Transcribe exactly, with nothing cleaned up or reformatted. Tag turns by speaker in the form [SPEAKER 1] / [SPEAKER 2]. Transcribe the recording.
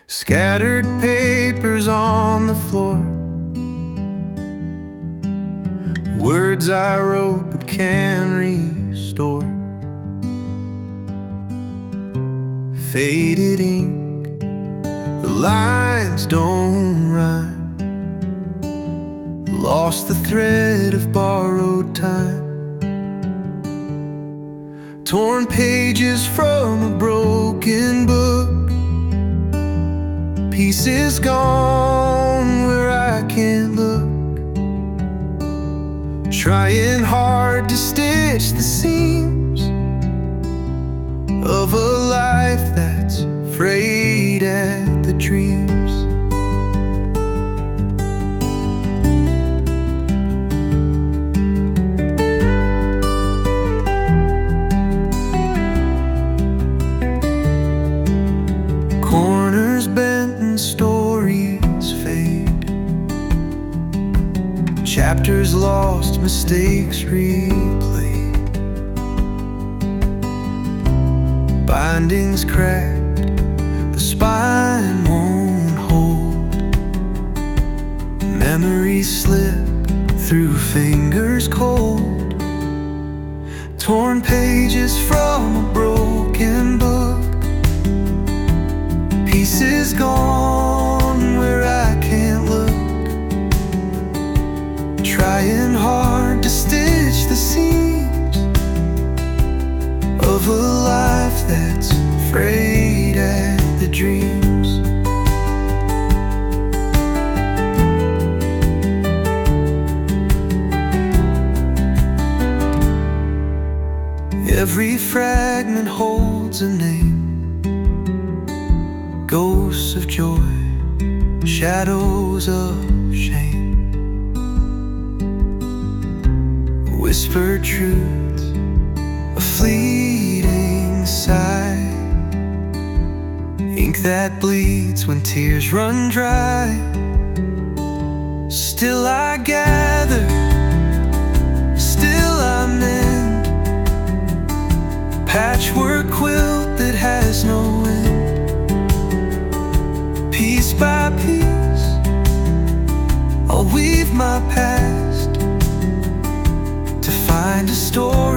[SPEAKER 1] Scattered papers on the floor, words I wrote but can't restore. Faded ink, the lines don't rhyme. Lost the thread of borrowed time. Torn pages from a broken book, pieces gone where I can't look. Trying hard to stitch the seams of a life that's frayed at the dreams. Corners bent and stories fade, chapters lost, mistakes replayed, bindings cracked, the spine won't hold. Memories slip through fingers cold. Torn pages from a broken book, pieces gone where I can't look. Trying hard to stitch the seams of a life that's frayed at the dreams. Every fragment holds a name, ghosts of joy, shadows of shame. Whispered truth, a fleeting sigh, ink that bleeds when tears run dry. Still I gather, still I mend, patchwork quilt that has no end. Piece by piece, I'll weave my past to find a story